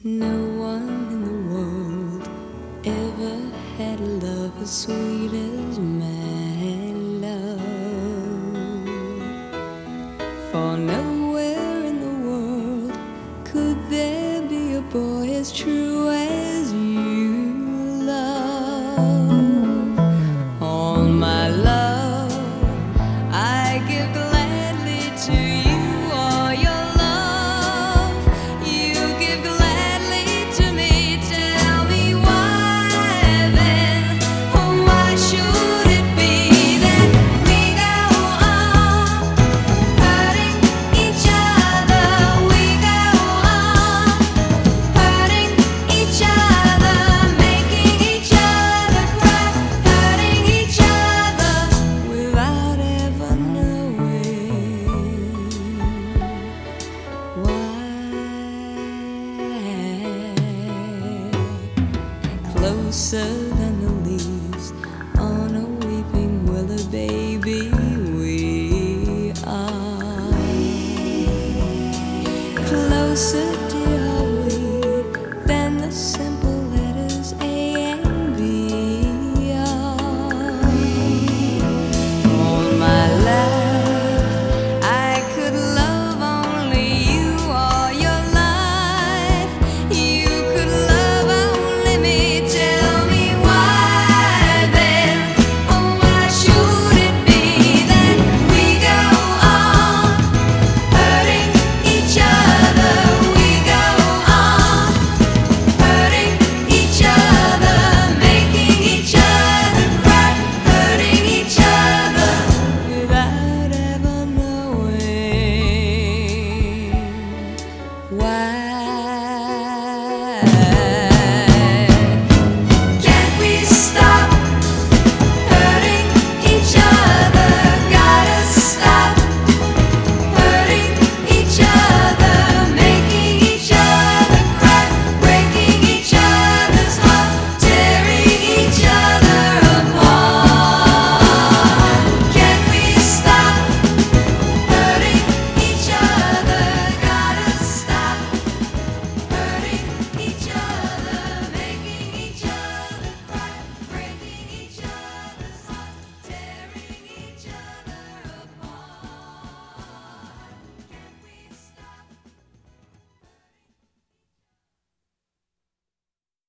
No one in the world ever had a love as sweet as my love. For nowhere in the world could there be a boy as true as you love. All my love I give gladly to you. All your love you give gladly to me. Tell me why then, oh why should it be that we go on hurting each other? We go on hurting each other, making each other cry, hurting each other without ever knowing why. Closer than the leaves on a weeping willow, baby, we are. Closer, dear